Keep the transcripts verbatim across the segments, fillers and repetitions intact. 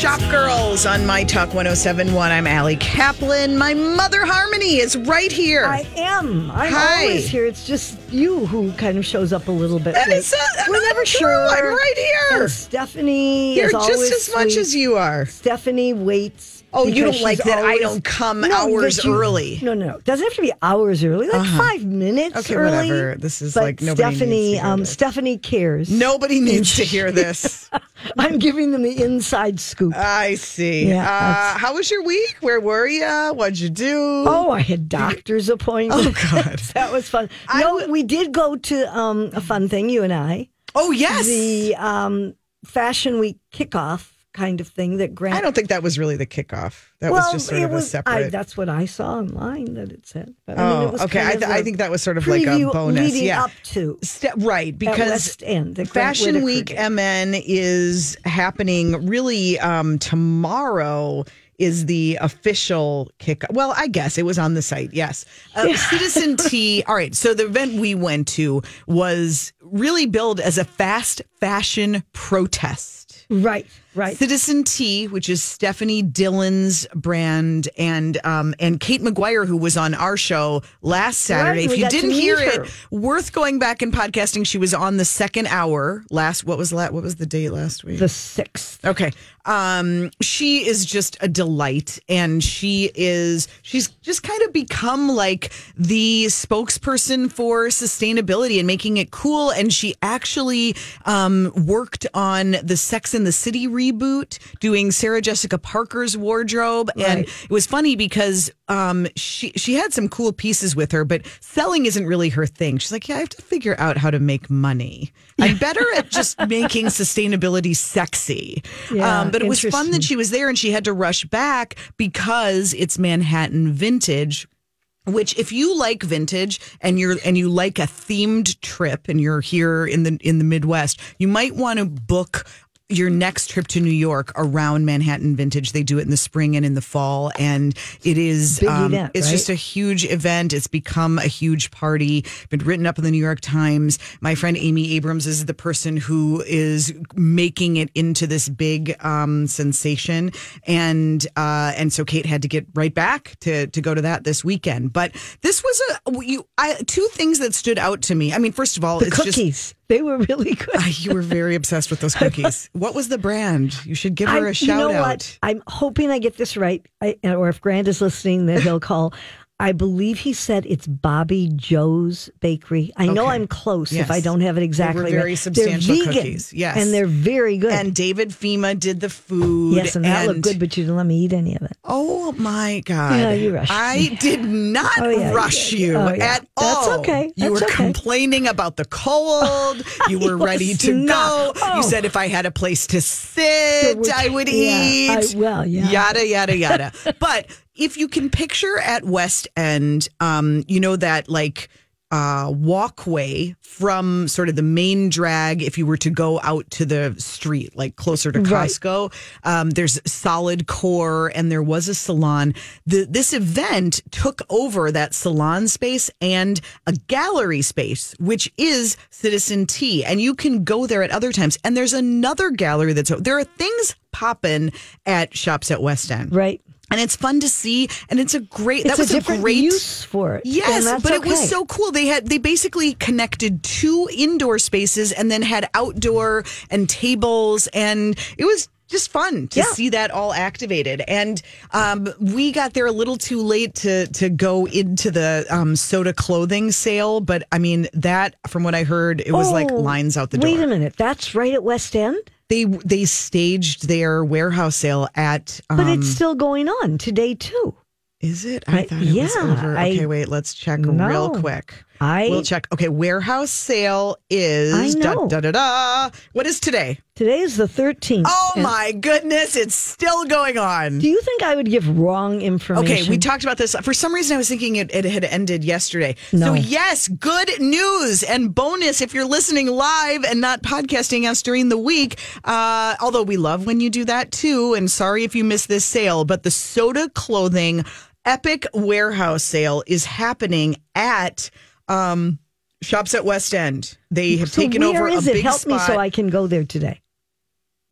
Shop Girls on My Talk one oh seven point one. I'm Allie Kaplan. My mother, Harmony, is right here. I am. I'm Hi. always here. It's just you who kind of shows up a little bit That late. is uh, We're never true. sure. I'm right here. And Stephanie You're is just always as much sweet. as you are. Stephanie waits. Oh, you because don't like she's that I always- don't come No, hours that you- early. No, no, no. It doesn't have to be hours early. Like Uh-huh. five minutes Okay, early. whatever. This is but like nobody Stephanie, needs to hear um, this. Stephanie cares. Nobody needs to hear this. I'm giving them the inside scoop. I see. Yeah, uh, that's- how was your week? Where were you? What'd you do? Oh, I had doctor's appointments. Oh, God. That was fun. I no, w- we did go to um, a fun thing, you and I. Oh, yes. The um, Fashion Week kickoff kind of thing that Grant. I don't think that was really the kickoff. That well, was just sort it of was, a separate. I, that's what I saw online that it said. But, I oh, mean, it was okay. kind I, of th- I a think that was sort of like a preview bonus. leading Yeah. up to Ste- right, at because West End. that Grant Fashion Whitaker Week did. M N is happening really um, tomorrow. Is the official kick? Well, I guess it was on the site. Yes. Uh, Citizen T. All right. So the event we went to was really billed as a fast fashion protest. Right, right. Citizen T, which is Stephanie Dillon's brand, and um, and Kate McGuire, who was on our show last Saturday. Right, if we you got to didn't meet hear her. it, worth going back and podcasting. She was on the second hour last. What was la- What was the date last week? The sixth. Okay. Um, she is just a delight, and she is she's just kind of become like the spokesperson for sustainability and making it cool. And she actually um, worked on the Sex and the City reboot, doing Sarah Jessica Parker's wardrobe. And Right. it was funny because um, she she had some cool pieces with her, but selling isn't really her thing. She's like, yeah, I have to figure out how to make money. I'm better at just making sustainability sexy. Yeah, um, but it was fun interesting. that she was there and she had to rush back because it's Manhattan Vintage. Which, if you like vintage and you're and you like a themed trip and you're here in the in the Midwest, you might want to book your next trip to New York around Manhattan Vintage. They do it in the spring and in the fall, and it is Big um, event, it's right? just a huge event. It's become a huge party. Been written up in the New York Times. My friend Amy Abrams is the person who is making it into this big um, sensation, and uh, and so Kate had to get right back to to go to that this weekend. But this was a you I, two things that stood out to me. I mean, first of all, The it's just. cookies. They were really good. Ah, you were very obsessed with those cookies. What was the brand? You should give her I- a shout you know out. What? I'm hoping I get this right, I, or if Grant is listening, then he'll call. I believe he said it's Bobby Joe's Bakery. I know Okay. I'm close Yes. if I don't have it exactly They were very right. substantial they're vegan, cookies. Yes. and they're very good. And David Fema did the food. yes, and that looked good, but you didn't let me eat any of it. Oh my God. Yeah, you rushed I me. did not Oh, yeah, rush you did. you Oh, yeah. at all. That's okay. You That's were okay. complaining about the cold. You were was ready to not. go. Oh. You said if I had a place to sit, Which- I would yeah, eat. I- well, yeah. Yada, yada, yada. But if you can picture at West End, um, you know, that like uh, walkway from sort of the main drag, if you were to go out to the street, like closer to Right. Costco, um, there's solid core and there was a salon. The, this event took over that salon space and a gallery space, which is Citizen T. And you can go there at other times. And there's another gallery that's, there are things popping at Shops at West End. Right. And it's fun to see, and it's a great. It's that was a a, different great use for it. Yes, and that's but it was okay. so cool. They had they basically connected two indoor spaces and then had outdoor and tables, and it was just fun to Yeah. see that all activated. And um, we got there a little too late to to go into the um, soda clothing sale, but I mean that, from what I heard, it was like Oh, lines out the door. Wait a minute. That's right at West End? They they staged their warehouse sale at. Um, But it's still going on today, too. Is it? I I- thought it was yeah, over. I- Okay, wait, let's check No. real quick. I We'll check. Okay, warehouse sale is I know. da da da da. What is today? Today is the thirteenth. Oh and my goodness, it's still going on. Do you think I would give wrong information? Okay, we talked about this. For some reason, I was thinking it, it had ended yesterday. No. So, yes, good news and bonus if you're listening live and not podcasting us during the week. Uh, although we love when you do that too. And sorry if you missed this sale, but the Soda Clothing Epic Warehouse Sale is happening at um, Shops at West End. They have So taken where over a is it? big Help spot. me so I can go there today.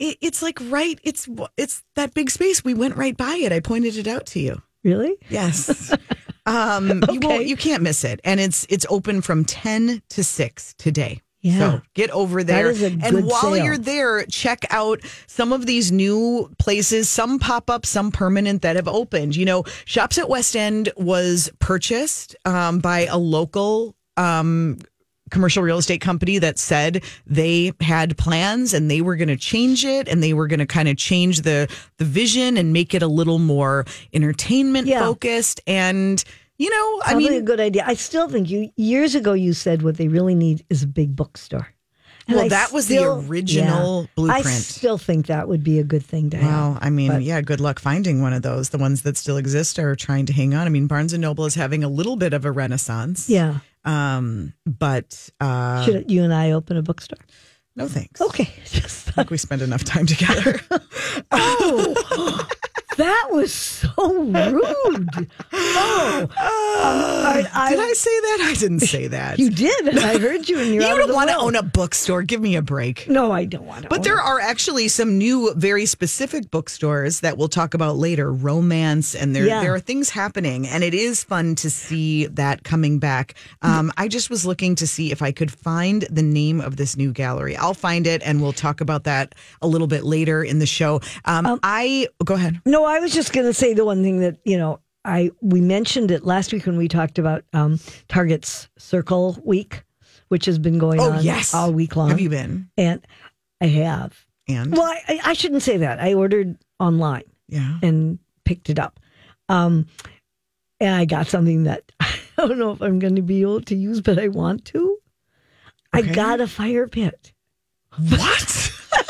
It, it's like right. It's it's that big space. We went right by it. I pointed it out to you. Really? Yes. um, Okay. you won't. You can't miss it. And it's it's open from ten to six today. Yeah. So get over there. That is a and good while sale. you're there, check out some of these new places, some pop up, some permanent that have opened. You know, Shops at West End was purchased um, by a local um, commercial real estate company that said they had plans and they were going to change it and they were going to kind of change the the vision and make it a little more entertainment Yeah. focused. And you know, I Probably mean, a good idea. I still think you years ago you said what they really need is a big bookstore. And well, I that was still- the original yeah, blueprint. I still think that would be a good thing to have. Well, I mean, But- yeah, good luck finding one of those. The ones that still exist are trying to hang on. I mean, Barnes and Noble is having a little bit of a renaissance. Yeah. Um, but uh, Should you and I open a bookstore? no thanks. Okay. Just I think we spend enough time together. oh, that was so rude. Oh, I, I, Did I say that? I didn't say that. You did, and I heard you, and you're You out of don't the want to world. own a bookstore. Give me a break. No, I don't want to. But own there it. are actually some new, very specific bookstores that we'll talk about later. Romance, and there Yeah. there are things happening, and it is fun to see that coming back. Um, I just was looking to see if I could find the name of this new gallery. I'll find it, and we'll talk about that a little bit later in the show. Um, I go ahead. No, I was just going to say the one thing that, you know, I we mentioned it last week when we talked about um, Target's Circle Week, which has been going Oh on yes, all week long. Have you been? And I have. And Well, I, I shouldn't say that. I ordered online yeah. and picked it up. Um, and I got something that I don't know if I'm going to be able to use, but I want to. I Okay. got a fire pit. What?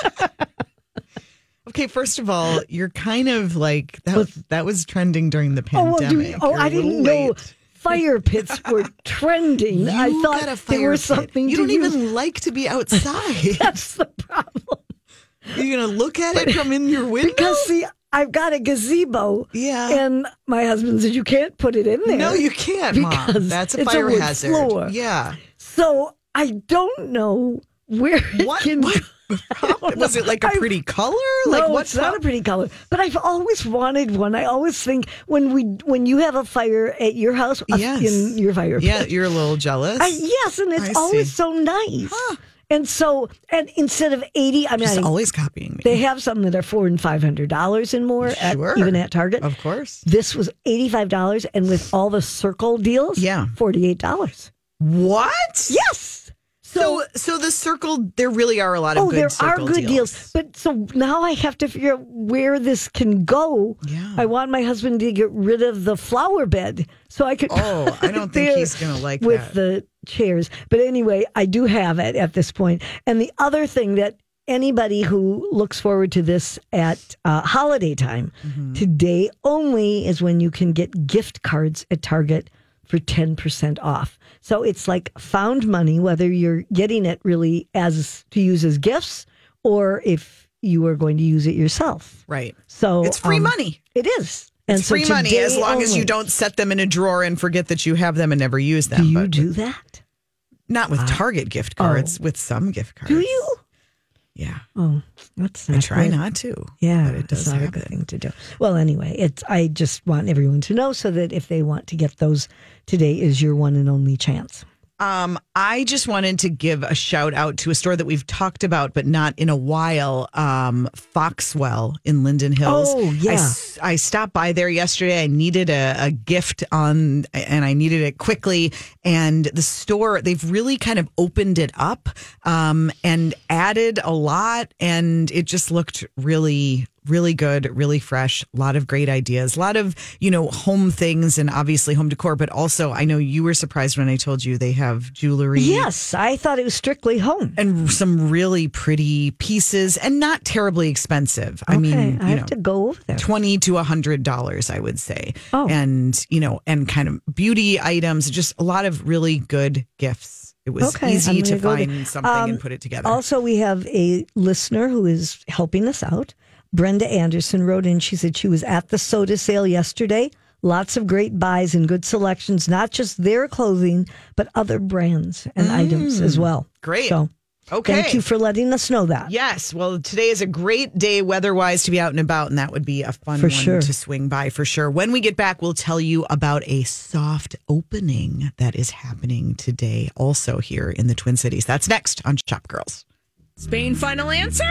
Okay, first of all, you're kind of like that. Well, that was trending during the Oh, well, pandemic. do you- oh You're I a little didn't know late. fire pits were trending. I You thought got a there fire was pit. something You to don't use. even like to be outside. That's the problem. You're gonna look at it from in your window. Because, see, I've got a gazebo. Yeah. And my husband said, you can't put it in there. no, you can't, Mom. Because That's a it's a fire wood hazard. floor. Yeah. So I don't know where What? it can what? go. Was it like a I- pretty color? No, Like what? it's not a pretty color. But I've always wanted one. I always think when we when you have a fire at your house, uh, Yes. in your fire pit. Yeah, you're a little jealous. I, yes, and it's I always see. so nice. And so, and instead of eighty, I mean, I Just think always copying me. they have some that are four and five hundred dollars and more, at, Sure. even at Target. Of course. This was eighty five dollars, and with all the Circle deals, Yeah. forty eight dollars. What? Yes. So, so the Circle, there really are a lot of Oh, good there are Circle good deals. But so now I have to figure out where this can go. Yeah. I want my husband to get rid of the flower bed so I could. Oh, I don't think there he's going to like with that. the chairs. But anyway, I do have it at this point. And the other thing that anybody who looks forward to this at uh, holiday time, Mm-hmm. today only is when you can get gift cards at Target for ten percent off. So it's like found money, whether you're getting it really as to use as gifts or if you are going to use it yourself. Right. So It's free um, money. It is. It's free money today as long as only- you don't set them in a drawer and forget that you have them and never use them. Do you but do that? Not with Target gift cards, with some gift cards. Do you? Yeah. Oh, that's I not try good. not to. Yeah, But it does it's not a happen. good thing to do. Well, anyway, it's. I just want everyone to know so that if they want to get those, today is your one and only chance. Um, I just wanted to give a shout out to a store that we've talked about, but not in a while. Um, Foxwell in Linden Hills. Oh, yeah. I, s- I stopped by there yesterday. I needed a, a gift on, and I needed it quickly. And the store, they've really kind of opened it up, um, and added a lot. And it just looked really, really good, really fresh. A lot of great ideas, a lot of, you know, home things and obviously home decor. But also, I know you were surprised when I told you they have jewelry. Yes, I thought it was strictly home. And some really pretty pieces and not terribly expensive. I Okay, mean, I you have know, to go over there. twenty to a hundred dollars, I would say. Oh. And, you know, and kind of beauty items, just a lot of really good gifts. It was Okay, I'm easy to gonna go there. find something Um, and put it together. Also, we have a listener who is helping us out. Brenda Anderson wrote in. She said she was at the soda sale yesterday. Lots of great buys and good selections, not just their clothing, but other brands and items as well. Great. So Okay. Thank you for letting us know that. Yes. Well, today is a great day weather-wise to be out and about, and that would be a fun For one sure. to swing by for sure. When we get back, we'll tell you about a soft opening that is happening today also here in the Twin Cities. That's next on Shop Girls. Spain, final answer?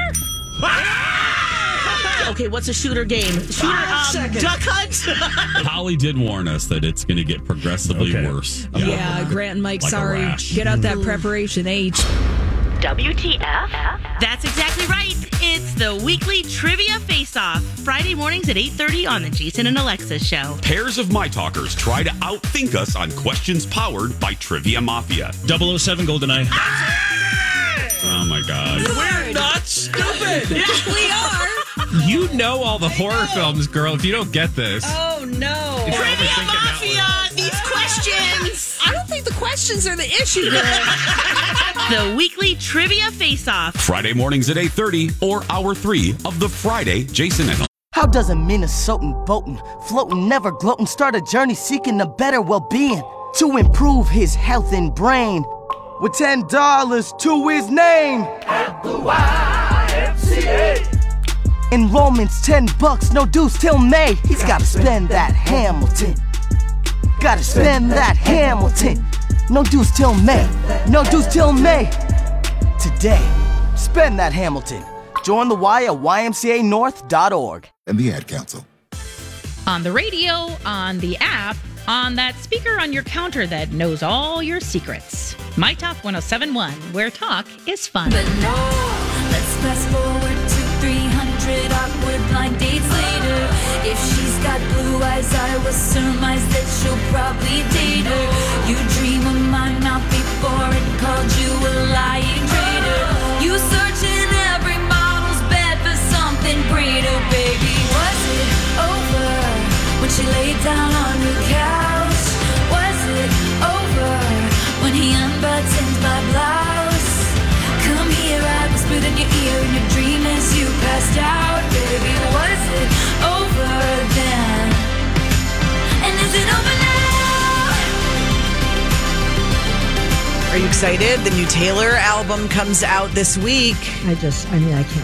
Okay, what's a shooter game? Shooter, um, duck hunt? Holly did warn us that it's going to get progressively Okay. worse. Yeah, Grant and Mike, Like a sorry. rash. Get out that preparation H. W T F? That's exactly right. It's the weekly Trivia Face-Off. Friday mornings at eight thirty on the Jason and Alexa Show. Pairs of My Talkers try to outthink us on questions powered by Trivia Mafia. double oh seven GoldenEye. Oh my God. We're not stupid. We are. You know all the horror films, girl. If you don't get this, Oh, no. If you're overthinking that one. Mafia, these questions. I don't think the questions are the issue, girl. The weekly Trivia Face-Off. Friday mornings at eight thirty or hour three of the Friday Jason and How does a Minnesotan boatin', floatin', never gloatin', start a journey seeking a better well-being to improve his health and brain with ten dollars to his name? At the Y M C A. Enrollment's ten bucks, no dues till May. He's gotta spend that Hamilton. Gotta spend that Hamilton. No dues till May. No dues till May. Today, spend that Hamilton. Join the Y at Y M C A north dot org. And the Ad Council. On the radio, on the app, on that speaker on your counter that knows all your secrets. My Talk one oh seven point one, where talk is fun. But no, let's fast forward to three hundred awkward blind dates later. If she's got blue eyes, I will surmise that she'll probably date her. You dream of my mouth before it called you a lying traitor. You search in every model's bed for something greater, baby. Was it over when she laid down on your couch? Was it over when he unbuttoned my blouse? Come here, I whispered in your ear in your dream as you passed out, baby. Was it over then? And is it over now? Are you excited? The new Taylor album comes out this week. I just, I mean, I can't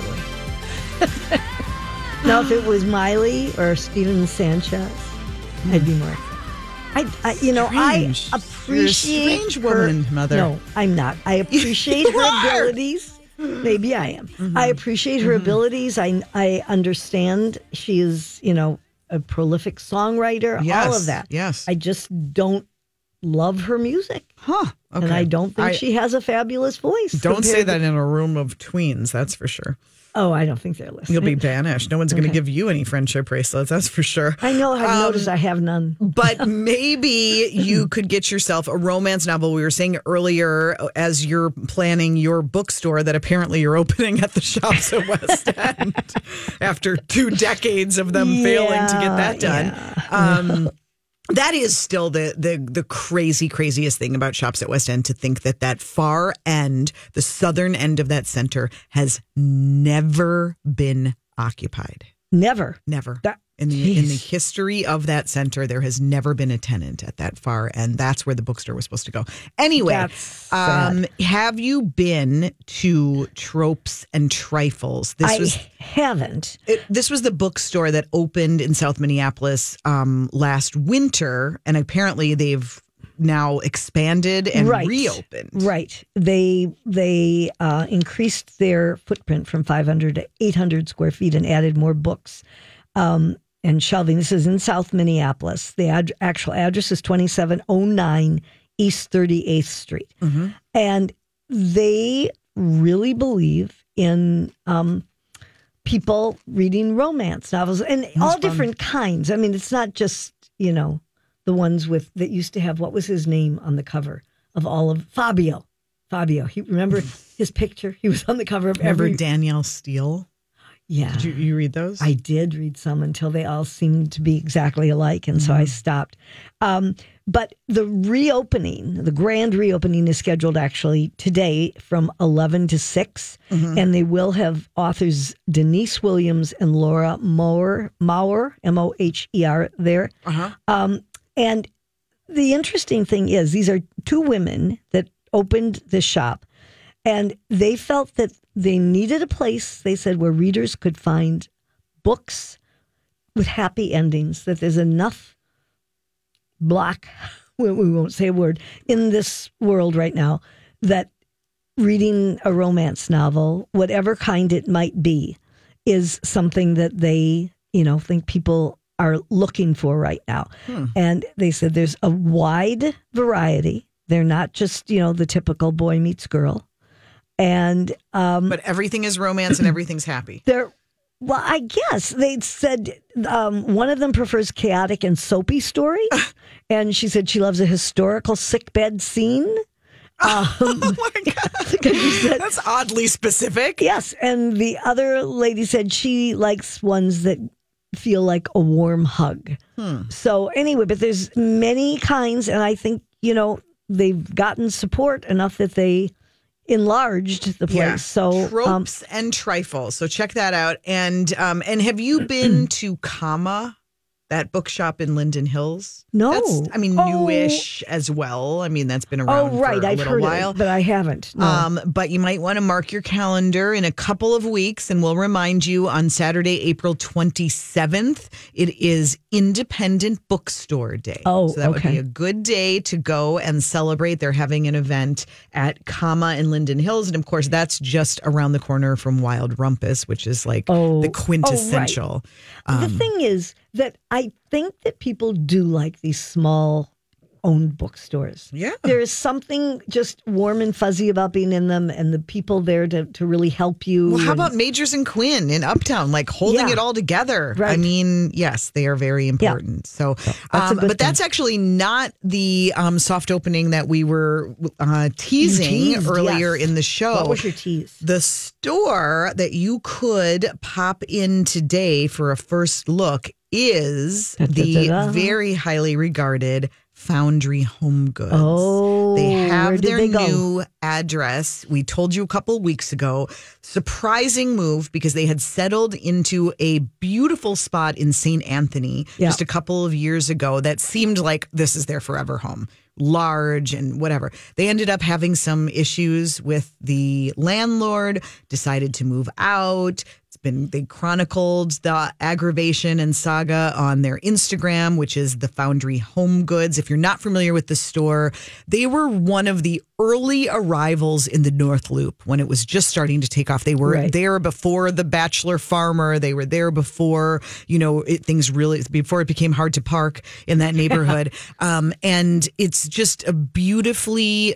wait. Now, if it was Miley or Steven Sanchez, I'd be more. I, I you know, Strange. I appreciate You're a strange her- woman, Mother. No, I'm not. I appreciate You her are. abilities. Maybe I am. I appreciate her abilities. I I understand she is, you know, a prolific songwriter. Yes, all of that. yes. I just don't love her music, Huh. Okay. and I don't think I- she has a fabulous voice. Don't say compared that to- in a room of tweens, that's for sure. Oh, I don't think they're listening. You'll be banished. No one's going to Okay. give you any friendship bracelets, that's for sure. I know. I've Um, noticed I have none. But maybe you could get yourself a romance novel. We were saying earlier, as you're planning your bookstore, that apparently you're opening at the Shops at West End after two decades of them failing to get that done. Um, that is still the, the the crazy, craziest thing about Shops at West End, to think that that far end, the southern end of that center, has never been occupied. Never. Never. That- in the in the Jeez. history of that center, there has never been a tenant at that far, and that's where the bookstore was supposed to go. Anyway, That's um, sad. have you been to Tropes and Trifles? This I was haven't. it, this was the bookstore that opened in South Minneapolis um, last winter, and apparently they've now expanded and Right. reopened. Right. They they uh, increased their footprint from five hundred to eight hundred square feet and added more books um, and shelving. This is in South Minneapolis. The ad- actual address is twenty-seven oh nine East thirty-eighth Street. Mhm. And they really believe in um, people reading romance novels and all fun. different kinds. I mean, it's not just, you know, the ones with that used to have, what was his name on the cover of all of Fabio. Fabio. He remember his picture? He was on the cover of Remember every. Danielle Steele? Yeah. Did you, you read those? I did read some until they all seemed to be exactly alike, and so I stopped. Um, but the reopening, the grand reopening, is scheduled actually today from eleven to six, and they will have authors Denise Williams and Laura Maurer, Maurer, M O H E R, there. Uh-huh. Um, and the interesting thing is, these are two women that opened the shop. And they felt that they needed a place, they said, where readers could find books with happy endings, that there's enough black, we won't say a word, in this world right now, that reading a romance novel, whatever kind it might be, is something that they, you know, think people are looking for right now. Hmm. And they said there's a wide variety. They're not just, you know, the typical boy meets girl. And um, but everything is romance and everything's happy. They're well, I guess they said um, one of them prefers chaotic and soapy stories, and she said she loves a historical sickbed scene. Um, oh my God. Said, that's oddly specific. Yes, and the other lady said she likes ones that feel like a warm hug. Hmm. So anyway, but there's many kinds, and I think, you know, they've gotten support enough that they enlarged the place. Yeah. So tropes um, and trifles. So check that out. And um, and have you been to Comma, that bookshop in Linden Hills? No. That's, I mean, oh. newish as well. I mean, that's been around oh, right. for a I've little heard while. It, but I haven't. No. Um, but you might want to mark your calendar in a couple of weeks, and we'll remind you on Saturday, April twenty-seventh, it is Independent Bookstore Day. Oh, so that okay. would be a good day to go and celebrate. They're having an event at Comma in Linden Hills. And of course, that's just around the corner from Wild Rumpus, which is like oh, the quintessential. Oh, right. um, the thing is that I think that people do like these small owned bookstores. Yeah. There is something just warm and fuzzy about being in them and the people there to, to really help you. Well, how and, about Majors and Quinn in Uptown, like holding yeah. it all together? Right. I mean, yes, they are very important. Yeah. So, so that's um, but thing. That's actually not the um, soft opening that we were uh, teasing teased, earlier yes. in the show. What was your tease? The store that you could pop in today for a first look is da, the da, da, da. very highly regarded Foundry Home Goods. Oh, they have their they new address. We told you a couple weeks ago. Surprising move because they had settled into a beautiful spot in Saint Anthony yeah. just a couple of years ago that seemed like this is their forever home. Large and whatever. They ended up having some issues with the landlord, decided to move out. It's been, they chronicled the aggravation and saga on their Instagram, which is the Foundry Home Goods. If you're not familiar with the store, they were one of the early arrivals in the North Loop when it was just starting to take off. They were right. there before the Bachelor Farmer. They were there before, you know, it, things really, before it became hard to park in that neighborhood. um, and it's just a beautifully,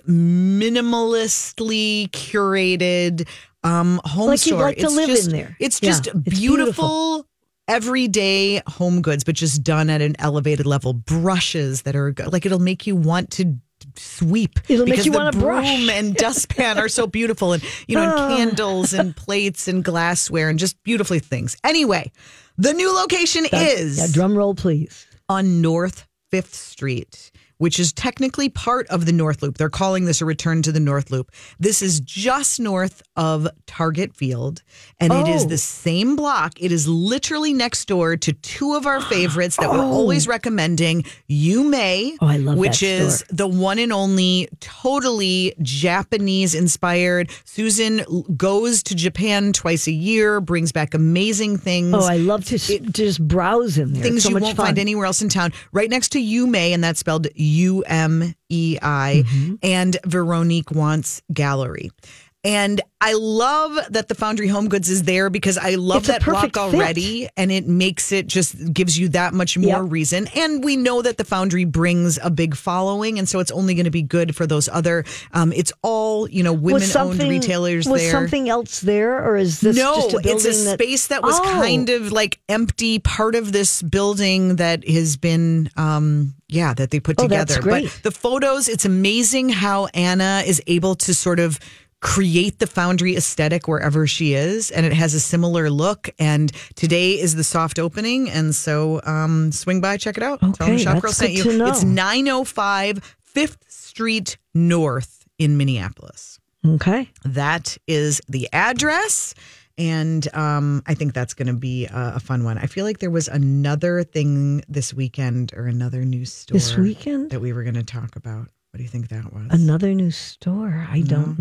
minimalistly curated um, home like store. You'd like it's to live just, in there. It's yeah, just it's beautiful. beautiful. Everyday home goods, but just done at an elevated level. Brushes that are like, it'll make you want to sweep. It'll because make you the want to broom brush. and dustpan are so beautiful, and you know, and candles and plates and glassware and just beautifully things. Anyway, the new location that, is yeah, drum roll, please, on North Fifth Street, which is technically part of the North Loop. They're calling this a return to the North Loop. This is just north of Target Field, and oh. it is the same block. It is literally next door to two of our favorites that oh. we're always recommending. You May, oh, I love which that is store. the one and only totally Japanese-inspired. Susan goes to Japan twice a year, brings back amazing things. Oh, I love to, it, to just browse in there. Things so you much won't fun. find anywhere else in town. Right next to You May, and that's spelled U M E I, mm-hmm. and Veronique Wants Gallery. And I love that the Foundry Home Goods is there because I love it's that block already, fit. and it makes it just gives you that much more yep. reason. And we know that the Foundry brings a big following, and so it's only going to be good for those other. Um, it's all you know, women-owned retailers. Was there. something else there, or is this no? just a building it's a that, space that was oh. kind of like empty, part of this building that has been. Um, Yeah, that they put oh, together. That's great. But the photos, it's amazing how Anna is able to sort of create the Foundry aesthetic wherever she is. And it has a similar look. And today is the soft opening. And so um, swing by, check it out. Okay, Tell them Shop that's Girl sent good you. to know. It's nine oh five Fifth Street North in Minneapolis. Okay. That is the address. And um, I think that's going to be a, a fun one. I feel like there was another thing this weekend or another new store this weekend that we were going to talk about. What do you think that was? Another new store? I No. don't know.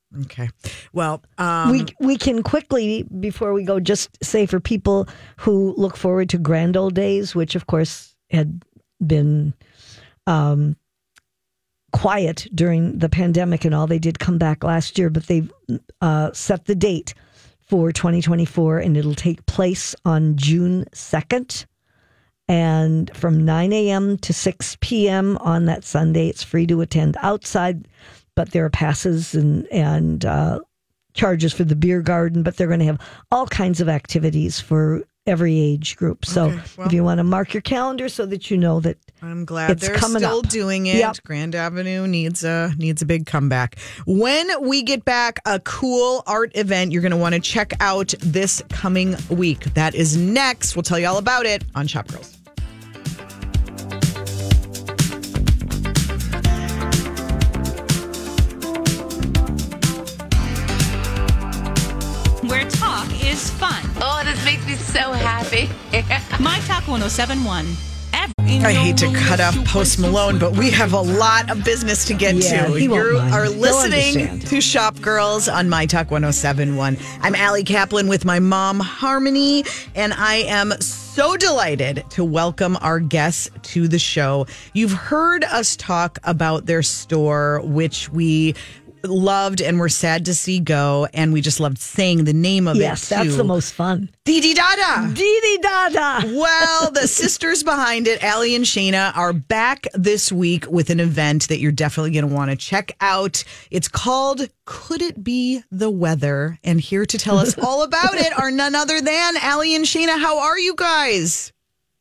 Okay. Well, um, we we can quickly, before we go, just say for people who look forward to Grand Old Days, which of course had been um, quiet during the pandemic and all, they did come back last year, but they've uh, set the date for twenty twenty-four, and it'll take place on June second. And from nine a.m. to six p.m. on that Sunday, it's free to attend outside, but there are passes and, and uh, charges for the beer garden, but they're going to have all kinds of activities for every age group. So Okay, well- if you want to mark your calendar so that you know that I'm glad it's they're coming still up. doing it. Yep. Grand Avenue needs a needs a big comeback. When we get back, a cool art event you're going to want to check out this coming week. That is next. We'll tell you all about it on Shop Girls. Where talk is fun. Oh, this makes me so happy. My Talk one oh seven point one. I hate to cut off Post Malone, but we have a lot of business to get Yeah, to. he won't You mind. are He'll listening understand. to Shop Girls on My Talk one oh seven point one. I'm Allie Kaplan with my mom, Harmony, and I am so delighted to welcome our guests to the show. You've heard us talk about their store, which we loved and were sad to see go, and we just loved saying the name of yes, it, too. that's the most fun. Didi Dada. Didi Dada. Well, the sisters behind it, Allie and Shayna, are back this week with an event that you're definitely going to want to check out. It's called Could It Be the Weather? And here to tell us all about it are none other than Allie and Shayna. How are you guys?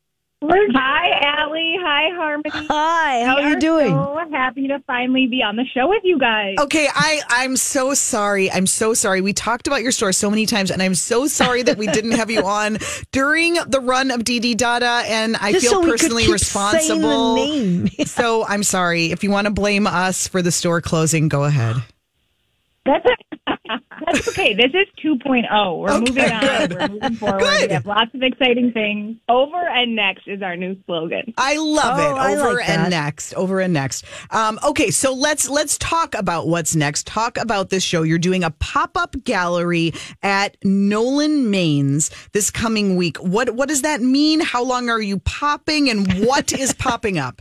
Hi, Allie. Hi, Harmony. Hi, how We are you doing? So happy to finally be on the show with you guys. Okay, I, I'm so sorry. I'm so sorry. We talked about your store so many times, and I'm so sorry that we didn't have you on during the run of Didi Dada, and I Just feel so we could personally keep responsible. saying the name. So I'm sorry. If you want to blame us for the store closing, go ahead. That's That's okay. This is two point oh. We're Okay, moving on. good. We're moving forward. Good. We have lots of exciting things. Over and next is our new slogan. I love Oh, it. I Over like and that. next. Over and next. Um, okay, so let's let's talk about what's next. Talk about this show. You're doing a pop-up gallery at Nolan Mains this coming week. What what does that mean? How long are you popping, and what is popping up?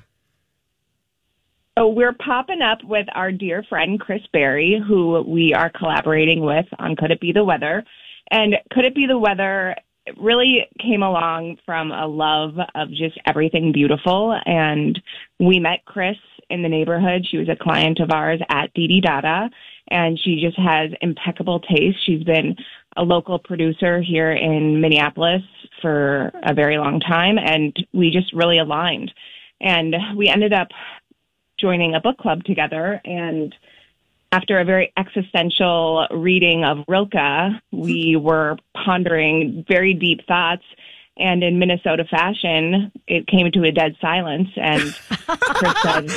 So we're popping up with our dear friend Chris Berry, who we are collaborating with on Could It Be the Weather? And Could It Be the Weather really came along from a love of just everything beautiful. And we met Chris in the neighborhood. She was a client of ours at Didi Dada, and she just has impeccable taste. She's been a local producer here in Minneapolis for a very long time, and we just really aligned. And we ended up joining a book club together, and after a very existential reading of Rilke, we were pondering very deep thoughts, and in Minnesota fashion, it came to a dead silence, and Chris said,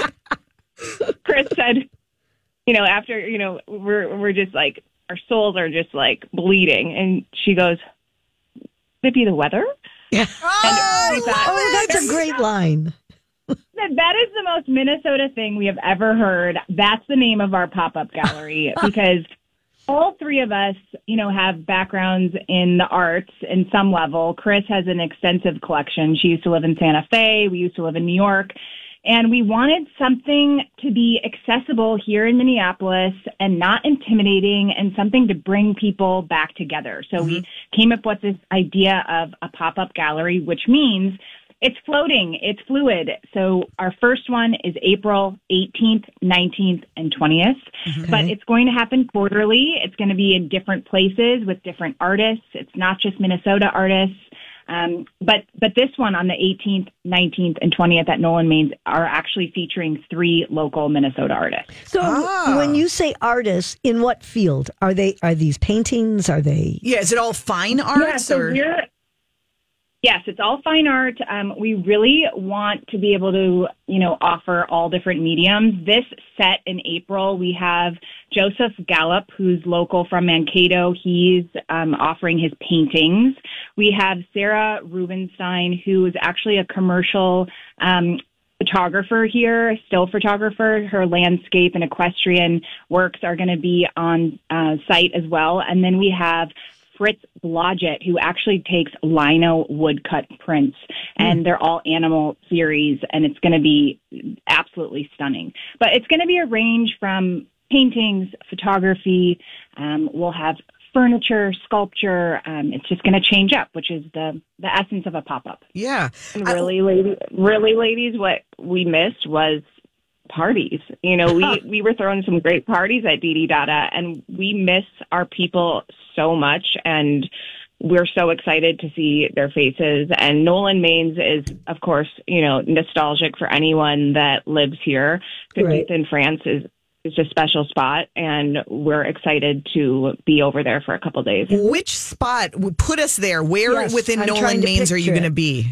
Chris said, you know, after, you know, we're we're just like, our souls are just like bleeding, and she goes, "Could it be the weather?" Yeah. Oh, we thought, Oh, that's a great line. That is the most Minnesota thing we have ever heard. That's the name of our pop-up gallery because all three of us, you know, have backgrounds in the arts in some level. Chris has an extensive collection. She used to live in Santa Fe. We used to live in New York. And we wanted something to be accessible here in Minneapolis and not intimidating, and something to bring people back together. So mm-hmm. we came up with this idea of a pop-up gallery, which means it's floating. It's fluid. So our first one is April eighteenth, nineteenth, and twentieth. Okay. But it's going to happen quarterly. It's going to be in different places with different artists. It's not just Minnesota artists. Um, but but this one on the eighteenth, nineteenth, and twentieth at Nolan Mains are actually featuring three local Minnesota artists. So oh. when you say artists, in what field? Are they? Are these paintings? Are they? Yeah, is it all fine arts? Yeah, so or? we're, Yes, it's all fine art. Um, we really want to be able to, you know, offer all different mediums. This set in April, we have Joseph Gallup, who's local from Mankato. He's um, offering his paintings. We have Sarah Rubenstein, who is actually a commercial um, photographer here, still photographer. Her landscape and equestrian works are going to be on uh, site as well. And then we have Fritz Blodgett, who actually takes lino woodcut prints, and mm. they're all animal series, and it's going to be absolutely stunning. But it's going to be a range from paintings, photography. Um, we'll have furniture, sculpture. Um, it's just going to change up, which is the the essence of a pop-up. Yeah. And really, lady, really, ladies, what we missed was parties. You know, we, we were throwing some great parties at Dee Dee Dada, and we miss our people so much, and we're so excited to see their faces. And Nolan Maines is, of course, you know, nostalgic for anyone that lives here. fifteenth in France is It's a special spot, and we're excited to be over there for a couple days. Which spot would put us there? Where Yes, within I'm Nolan trying to Maines are you picture going to it. be?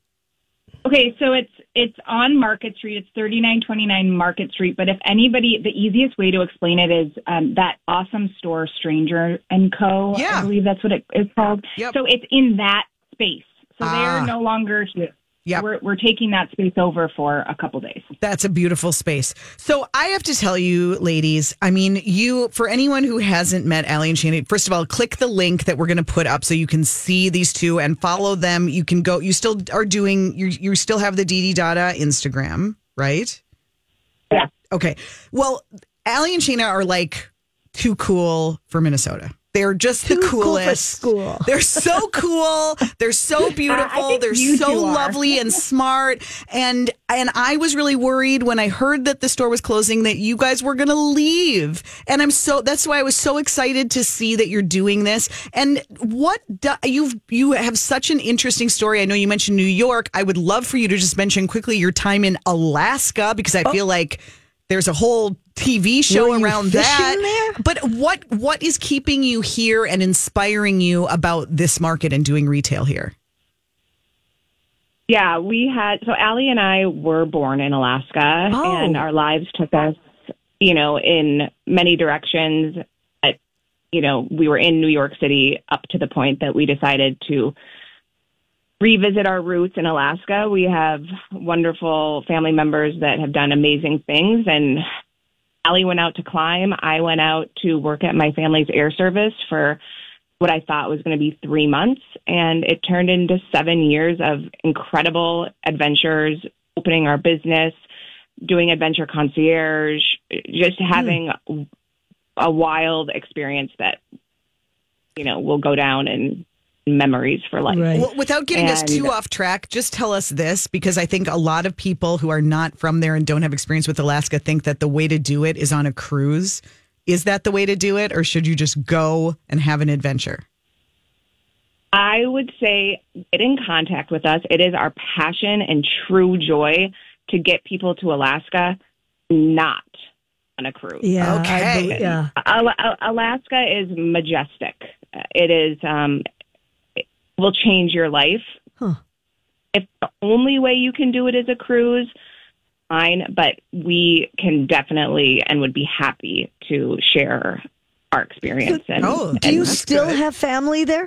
Okay, so it's it's on Market Street. It's thirty-nine twenty-nine Market Street. But if anybody, the easiest way to explain it is um, that awesome store, Stranger and Co. Yeah. I believe that's what it is called. Yep. So it's in that space. So Ah. they're no longer here. Yep. We're we're taking that space over for a couple days. That's a beautiful space. So I have to tell you, ladies, I mean, you, for anyone who hasn't met Allie and Shannon, first of all, click the link that we're going to put up so you can see these two and follow them. You can go, you still are doing, you you still have the Dee Dee Dada Instagram, right? Yeah. Okay. Well, Allie and Shayna are like too cool for Minnesota. They're just Too the cool for coolest. school. They're so cool. They're so beautiful. think They're you so two are. lovely and smart. And and I was really worried when I heard that the store was closing that you guys were going to leave. And I'm so that's why I was so excited to see that you're doing this. And what do, you've you have such an interesting story. I know you mentioned New York. I would love for you to just mention quickly your time in Alaska, because I feel like there's a whole T V show Were you around fishing that. there? But what what is keeping you here and inspiring you about this market and doing retail here? Yeah, we had, so Allie and I were born in Alaska, Oh. and our lives took us, you know, in many directions. But, you know, we were in New York City up to the point that we decided to revisit our roots in Alaska. We have wonderful family members that have done amazing things, and Allie went out to climb. I went out to work at my family's air service for what I thought was going to be three months. And it turned into seven years of incredible adventures, opening our business, doing adventure concierge, just having mm. a wild experience that, you know, will go down in memories for life. Right. Well, without getting us And- too off track, just tell us this, because I think a lot of people who are not from there and don't have experience with Alaska think that the way to do it is on a cruise. Is that the way to do it, or should you just go and have an adventure? I would say get in contact with us. It is our passion and true joy to get people to Alaska, not on a cruise. Yeah. I Okay. believe- yeah. Al- Al- Alaska is majestic. It is, um, it will change your life. Huh. If the only way you can do it is a cruise, fine, but we can definitely and would be happy to share our experience. And, Oh, Do you and- still good. have family there?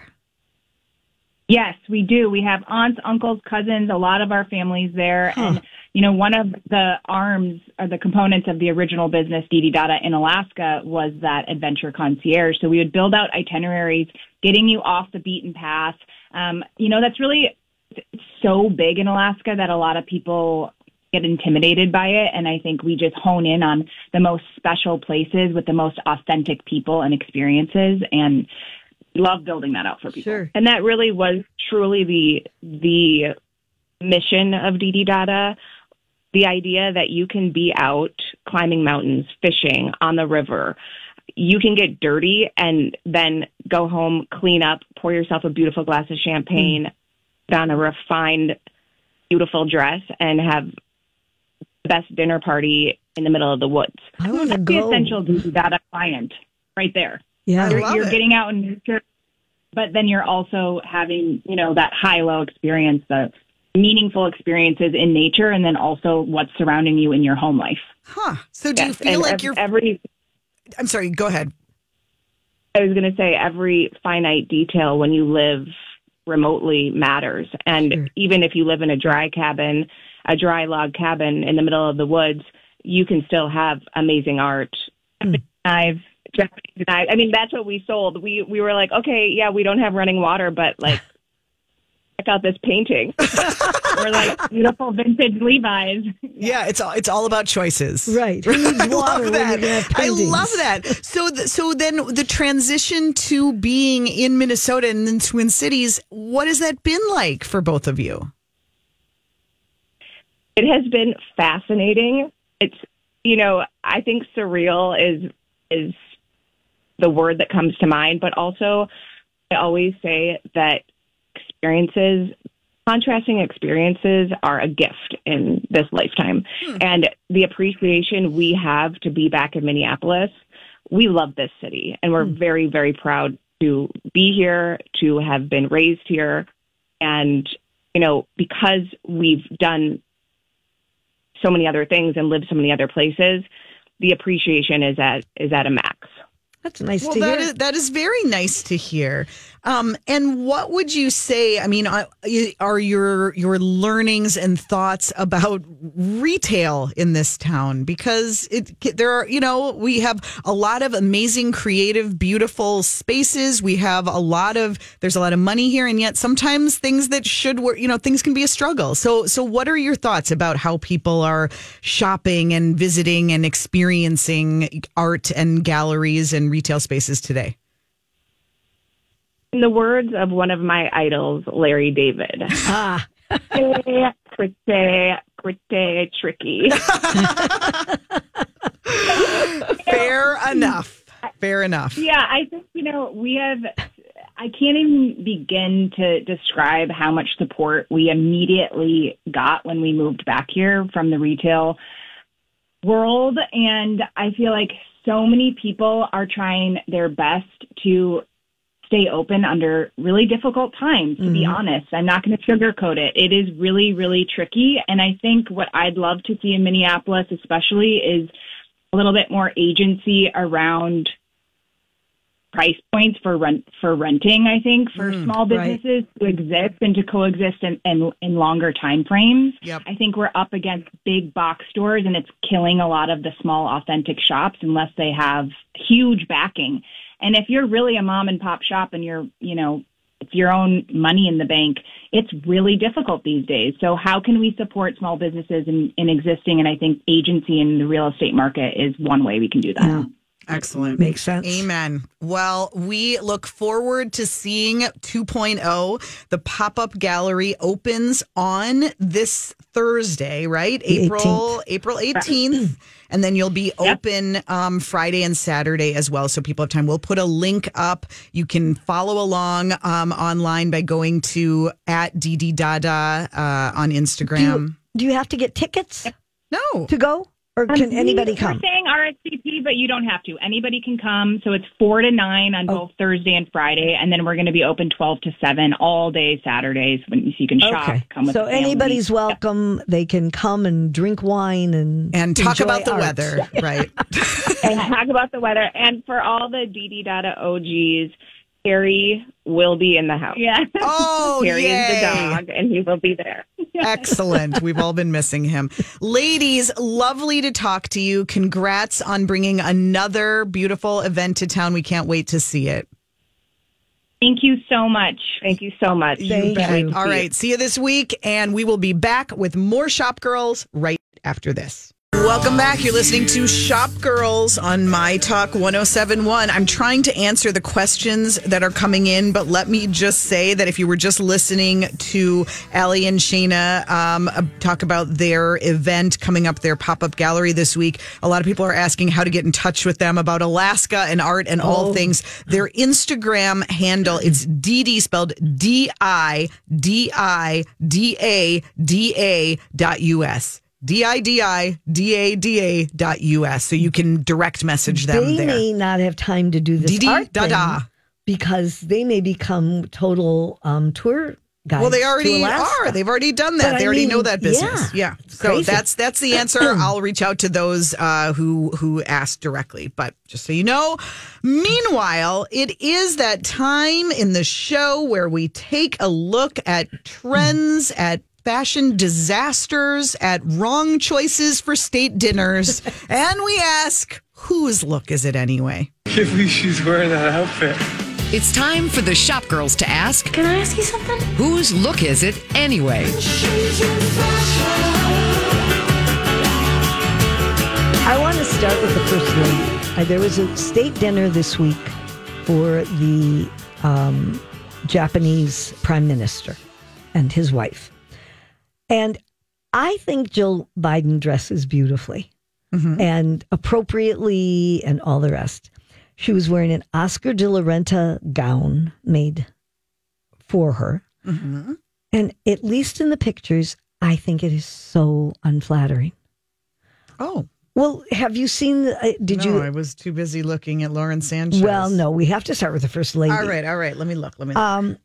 Yes, we do. We have aunts, uncles, cousins, a lot of our families there. Huh. And, you know, one of the arms or the components of the original business, Dee Dee Dada in Alaska, was that adventure concierge. So we would build out itineraries, getting you off the beaten path. Um, you know, that's really it's so big in Alaska that a lot of people get intimidated by it. And I think we just hone in on the most special places with the most authentic people and experiences, and love building that out for people. Sure. And that really was truly the the mission of Dee Dee Dada, the idea that you can be out climbing mountains, fishing on the river. You can get dirty and then go home, clean up, pour yourself a beautiful glass of champagne, put on a refined, beautiful dress, and have the best dinner party in the middle of the woods. I want to That's the go. essential Dee Dee Dada client right there. Yeah. I You're, love you're it. getting out in nature, but then you're also having, you know, that high-low experience, the meaningful experiences in nature, and then also what's surrounding you in your home life. Huh. So do you Yes, feel and like ev- you're... every? I'm sorry, go ahead. I was going to say every finite detail when you live remotely matters. And sure. even if you live in a dry cabin, a dry log cabin in the middle of the woods, you can still have amazing art. Mm. I've Japanese knives. I mean, that's what we sold. We we were like, okay, yeah, we don't have running water, but like, check out this painting. We're like beautiful vintage Levi's. Yeah, it's all it's all about choices, right? Who needs water? I love that. I love that. So, th- so then the transition to being in Minnesota and in Twin Cities, what has that been like for both of you? It has been fascinating. It's, you know, I think surreal is is the word that comes to mind, but also I always say that experiences, contrasting experiences are a gift in this lifetime. Hmm. And the appreciation we have to be back in Minneapolis, we love this city and we're hmm. very, very proud to be here, to have been raised here. And, you know, because we've done so many other things and lived so many other places, the appreciation is at is at a max. That's nice well, to that hear. Is, that is very nice to hear. Um, and what would you say, I mean, are your your learnings and thoughts about retail in this town? Because it there are, you know, we have a lot of amazing, creative, beautiful spaces. We have a lot of, there's a lot of money here, and yet sometimes things that should work, you know, things can be a struggle. So, so what are your thoughts about how people are shopping and visiting and experiencing art and galleries and retail spaces today? In the words of one of my idols, Larry David. Ah. pretty, pretty, pretty tricky. Fair enough. Fair enough. Yeah, I think, you know, we have, I can't even begin to describe how much support we immediately got when we moved back here from the retail world. And I feel like so many people are trying their best to stay open under really difficult times, to mm-hmm. be honest. I'm not going to sugarcoat it. It is really, really tricky. And I think what I'd love to see in Minneapolis especially is a little bit more agency around price points for rent for renting, I think, for mm, small businesses right. to exist and to coexist in, in, in longer time frames. Yep. I think we're up against big box stores and it's killing a lot of the small authentic shops unless they have huge backing. And if you're really a mom and pop shop and you're, you know, it's your own money in the bank, it's really difficult these days. So how can we support small businesses in, in existing? And I think agency in the real estate market is one way we can do that. Yeah. Excellent. Makes sense. Amen. Well, we look forward to seeing two point oh. The pop-up gallery opens on this Thursday, right? The April eighteenth. April eighteenth. And then you'll be open um, Friday and Saturday as well. So people have time. We'll put a link up. You can follow along um, online by going to at Didi Dada uh, on Instagram. Do you, do you have to get tickets? No. To go? Or can um, anybody we, come? We're saying R S V P, but you don't have to. Anybody can come. So it's four to nine on oh. both Thursday and Friday, and then we're going to be open twelve to seven all day Saturdays, when so you can shop. Okay. Come with so the family. Anybody's welcome. Yeah. They can come and drink wine and and talk about the art. weather, right? And talk about the weather. And for all the Didi Dada O Gs, Harry will be in the house. Yeah. Oh, Harry yay. is the dog, and he will be there. Excellent. We've all been missing him. Ladies, lovely to talk to you. Congrats on bringing another beautiful event to town. We can't wait to see it. Thank you so much. Thank you so much. Thank you. All right. See you this week, and we will be back with more Shop Girls right after this. Welcome back. You're listening to Shop Girls on My Talk one oh seven point one. I'm trying to answer the questions that are coming in, but let me just say that if you were just listening to Allie and Shayna um, talk about their event coming up, their pop-up gallery this week, a lot of people are asking how to get in touch with them about Alaska and art and all oh. things. Their Instagram handle, it's Didi, spelled D I D I D A D A dot U S. D I D I D A D A dot U S. So you can direct message them they there. They may not have time to do this Didi art Dada. thing because they may become total um, tour guides Well, they to already Alaska. are. They've already done that. But they I already mean, know that business. yeah, Yeah. it's So crazy. that's that's the answer. I'll reach out to those uh, who who asked directly. But just so you know, meanwhile, it is that time in the show where we take a look at trends, at fashion disasters, at wrong choices for state dinners, and we ask, whose look is it anyway? Can't believe she's wearing that outfit. It's time for the shop girls to ask, Can I ask you something? whose look is it anyway? I want to start with the first lady. Uh, there was a state dinner this week for the um, Japanese prime minister and his wife. And I think Jill Biden dresses beautifully Mm-hmm. and appropriately and all the rest. She was wearing an Oscar de la Renta gown made for her. Mm-hmm. And at least in the pictures, I think it is so unflattering. Oh. Well, have you seen, the, uh, did no, you? I was too busy looking at Lauren Sanchez. Well, no, we have to start with the first lady. All right, all right. Let me look. Let me look. Um,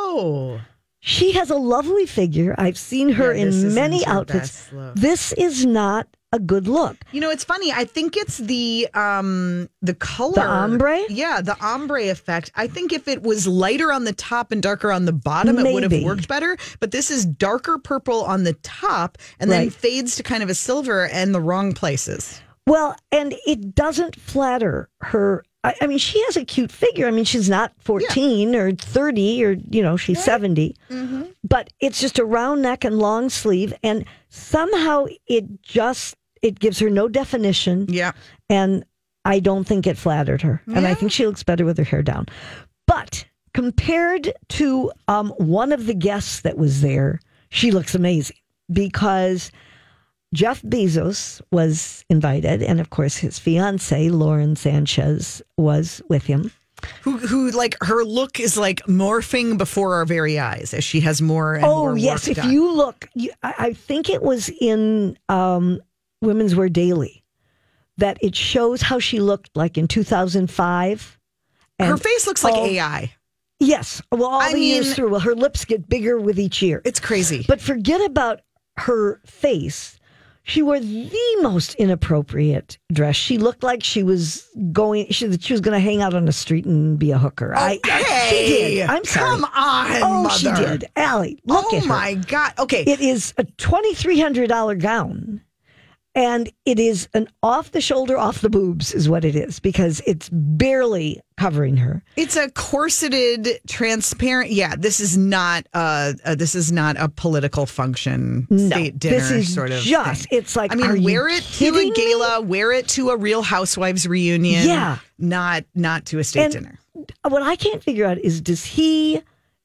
oh. She has a lovely figure. I've seen her Yeah, this in isn't many her outfits. best look. This is not a good look. You know, it's funny. I think it's the um the color. The ombre? Yeah, the ombre effect. I think if it was lighter on the top and darker on the bottom, it would have Maybe. worked better. But this is darker purple on the top and then Right. fades to kind of a silver in the wrong places. Well, and it doesn't flatter her. I, I mean, she has a cute figure. I mean, she's not fourteen or thirty or, you know, she's seventy. Mm-hmm. But it's just a round neck and long sleeve. And somehow it just, it gives her no definition. Yeah. And I don't think it flattered her. And I Yeah. think she looks better with her hair down. But compared to um, one of the guests that was there, she looks amazing because Jeff Bezos was invited. And of course, his fiance, Lauren Sanchez, was with him. Who, who, like, her look is like morphing before our very eyes as she has more and Oh, more yes. work If done. you look, you, I, I think it was in um, Women's Wear Daily that it shows how she looked like in two thousand five. Her face looks like all- A I. Yes. Well, all I the years mean- through. Well, her lips get bigger with each year. It's crazy. But forget about her face. She wore the most inappropriate dress. She looked like she was going. She, she was going to hang out on the street and be a hooker. Oh, I, I- hey, she did. I'm sorry. Come on, Oh, mother. she did. Allie, look oh at her. my God. Okay. It is a twenty-three hundred dollars gown. And it is an off the shoulder, off the boobs is what it is because it's barely covering her. It's a corseted, transparent. Yeah, this is not uh, uh this is not a political function state dinner this is sort of just. thing. It's like, I mean, are you wear it to a kidding me? gala, wear it to a Real Housewives reunion. Yeah. not not to a state And dinner. What I can't figure out is does he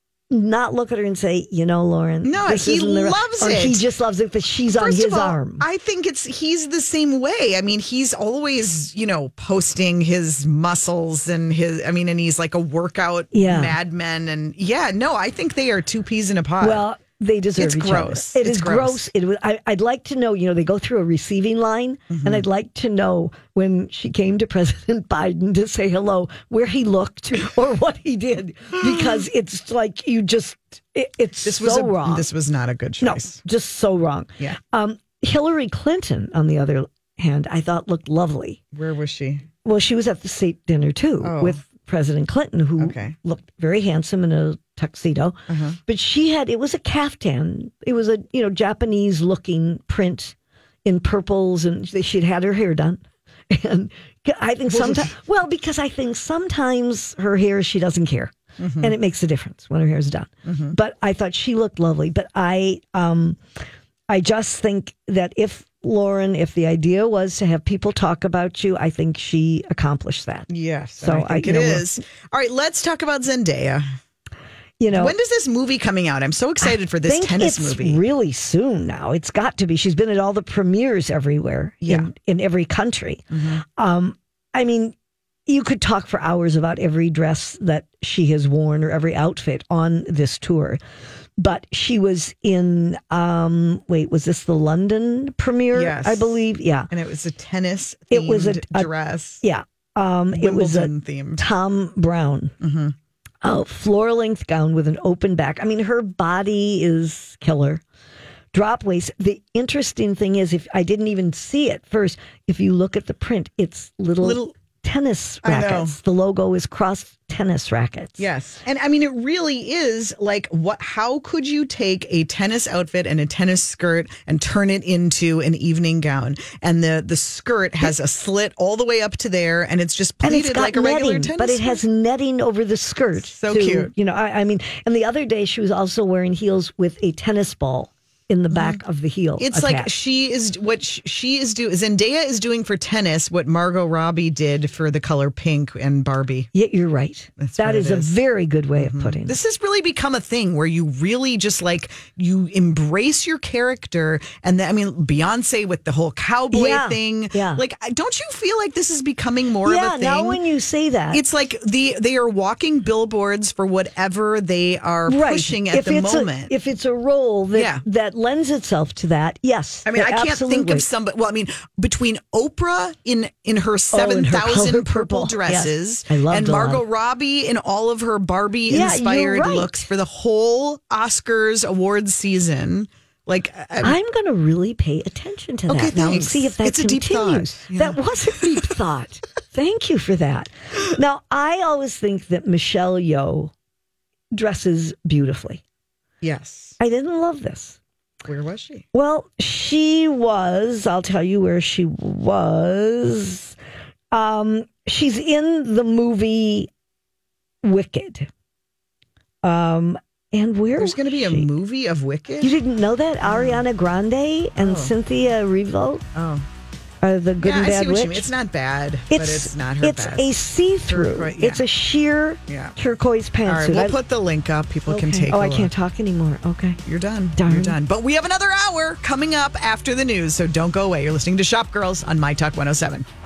not look at her and say, you know, Lauren, No, this he isn't the right-" loves or it. he just loves it that she's on First his of all, arm. I think it's he's the same way. I mean, he's always, you know, posting his muscles and his I mean, and he's like a workout Yeah. madman and yeah, no, I think they are two peas in a pod. Well, they deserve It's each gross. other. It It's is gross. gross. It was, I, I'd like to know, you know, they go through a receiving line, Mm-hmm. and I'd like to know when she came to President Biden to say hello, where he looked or what he did, because it's like you just, it, it's this so was a, wrong. This was not a good no, choice. just so wrong. Yeah. Um, Hillary Clinton, on the other hand, I thought looked lovely. Where was she? Well, she was at the state dinner too Oh. with President Clinton, who Okay. looked very handsome in a tuxedo. Uh-huh. But she had, it was a caftan. It was a, you know, Japanese looking print in purples, and she'd had her hair done. And I think sometimes, well, because I think sometimes her hair, she doesn't care. Mm-hmm. And it makes a difference when her hair's done. But I thought she looked lovely. But I, um, I just think that if Lauren, if the idea was to have people talk about you, I think she accomplished that. Yes, So I think I- it you know, is. All right, let's talk about Zendaya. You know, When does this movie coming out? I'm so excited for this think tennis it's movie. really soon now. It's got to be. She's been at all the premieres everywhere Yeah. in, in every country. Um, I mean, you could talk for hours about every dress that she has worn or every outfit on this tour. But she was in, um, wait, was this the London premiere? Yes. I believe. Yeah. And it was a tennis It was a- themed a- dress. Yeah. Um, it was a Wimbledon themed. Tom Brown Mm-hmm. a floor-length gown with an open back. I mean, her body is killer. Drop waist. The interesting thing is, if I didn't even see it first, if you look at the print, it's little, Little- tennis I know. rackets. The logo is cross tennis rackets. Yes. And I mean, it really is like, what? How could you take a tennis outfit and a tennis skirt and turn it into an evening gown? And the, the skirt has a slit all the way up to there, and it's just And pleated it's got like a regular netting, tennis but it skirt. has netting over the skirt. So to, cute. You know, I, I mean, and the other day she was also wearing heels with a tennis ball in the back of the heel. It's like attached. she is what sh- she is doing. Zendaya is doing for tennis what Margot Robbie did for the color pink and Barbie. Yeah, you're right. That's That what is it a is. very good way of putting it. This has really become a thing where you really just like you embrace your character, and then, I mean, Beyonce with the whole cowboy Yeah, thing. yeah. Like, don't you feel like this is becoming more Yeah, of a thing? now when you say that, It's like the they are walking billboards for whatever they are right. pushing at if the it's moment. A, if it's a role that Yeah. that lends itself to that, yes. I mean, I can't absolutely. think of somebody. Well, I mean, between Oprah in in her Oh, seven in her thousand color purple purple. dresses, Yes. I loved and a lot Margot of- Robbie in all of her Barbie Yeah, inspired you're right. looks for the whole Oscars awards season. Like, I, I'm going to really pay attention to Okay, that now and thanks. see if that It's a deep continues. thought. Yeah. That was a deep thought. Thank you for that. Now, I always think that Michelle Yeoh dresses beautifully. yes. I didn't love this. Where was she? Well, she was, I'll tell you where she was. Um, she's in the movie Wicked. Um, and where There's going to was be a she? movie of Wicked. You didn't know that? Ariana Grande and Oh. Cynthia Erivo Oh, are the good yeah, and I bad see what witch. you mean. It's not bad, but it's not her It's best. a see-through. Turquoise, yeah. It's a sheer Yeah. turquoise All right, pantsuit. we'll I- put the link up. People can Okay. take. Oh, a I look. can't talk anymore. Okay. You're done. Darn. You're done. But we have another hour coming up after the news, so don't go away. You're listening to Shop Girls on My Talk one oh seven.